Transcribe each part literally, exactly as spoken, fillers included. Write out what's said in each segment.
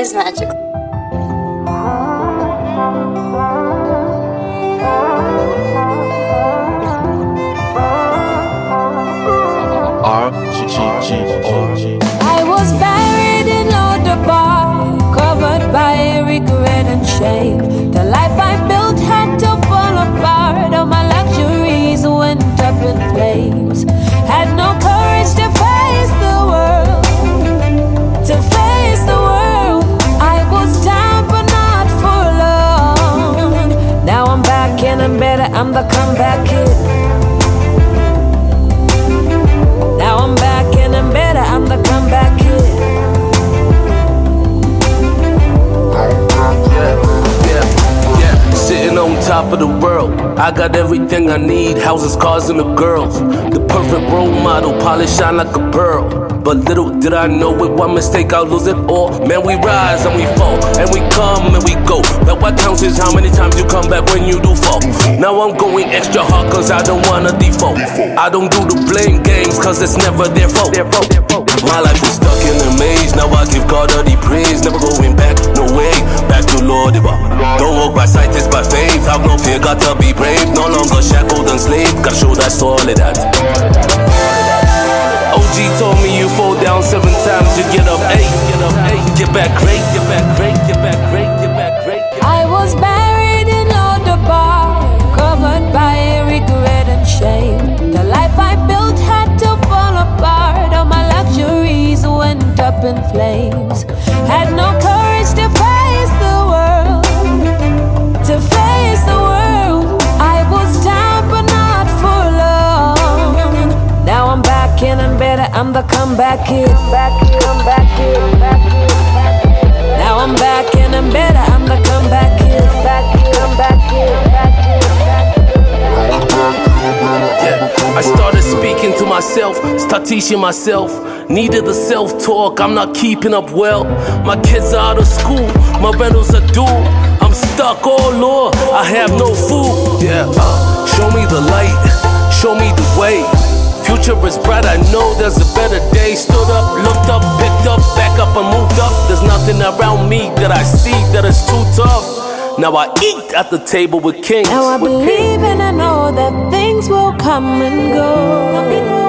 is magic. R G G G. I was buried in Lodabar, covered by regret and shame. The life I built had to fall apart. All my luxuries went up in flames. Had no courage to face the world, to face the world. I was down but not for long. Now I'm back and I'm better, I'm the comeback kid. Now I'm back and I'm better, I'm the comeback kid. Sitting on top of the world, I got everything I need. Houses, cars, and the girls. The perfect role model, polished, shine like a pearl. But little did I know, with one mistake I'll lose it all. Man, we rise and we fall, and we come and we go. But what counts is how many times you come back when you do fall. Now I'm going extra hard cause I don't wanna default. I don't do the blame games cause it's never their fault. My life is stuck in a maze, now I give God all the praise. Never going back, no way, back to Lord. Don't walk by sight, it's by faith. Have no fear, got to be brave. No longer shackled and slave, gotta show that's all of that. O G told me you fall down seven times, you get up eight, get up eight, get back great, get back great, get back great, get back great. I was buried in Lodabar, covered by regret and shame. The life I built had to fall apart. All my luxuries went up in flames. Had no courage to face the world, to face the world. I was down but not for long. Now I'm back and I'm better, I'm the comeback kid. Comeback kid, back kid. Now I'm back and I'm better, I'm the comeback kid. Comeback kid, back kid. Yeah, I started speaking to myself, start teaching myself. Needed the self-talk, I'm not keeping up well. My kids are out of school, my rentals are due. I'm stuck, oh Lord, I have no food. Yeah, uh, show me the light, show me the way. Future is bright, I know there's a better day. Stood up, looked up, picked up, back up and moved up. There's nothing around me that I see that is too tough. Now I eat at the table with kings. Now I believe and I know that things will come and go.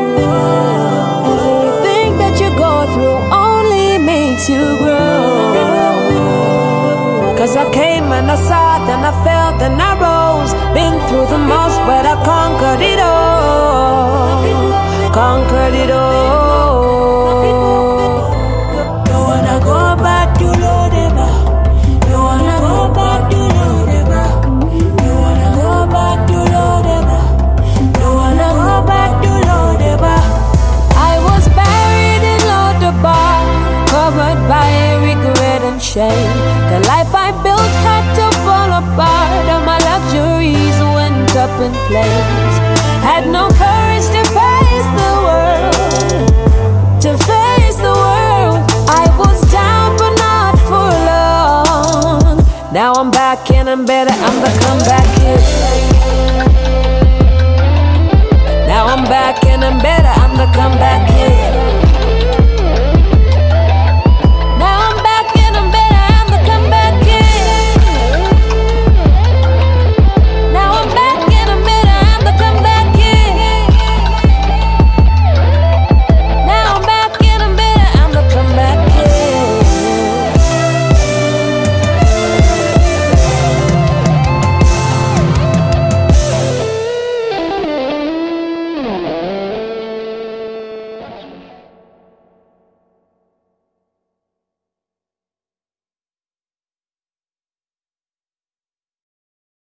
Everything that you go through only makes you grow. Cause I came and I saw, then I felt, then I rose. Been through the most, but I conquered it all. Conquered it all. Don't wanna go back to Lodeba. Don't wanna go back to Lodeba. Don't wanna go back to Lodeba. Don't wanna go back to Lodeba. I was buried in Lodabar, covered by regret and shame. The life I built had to fall apart. All my luxuries went up in flames. Had no courage to face the world, to face the world. I was down but not for long. Now I'm back and I'm better, I'm the comeback kid.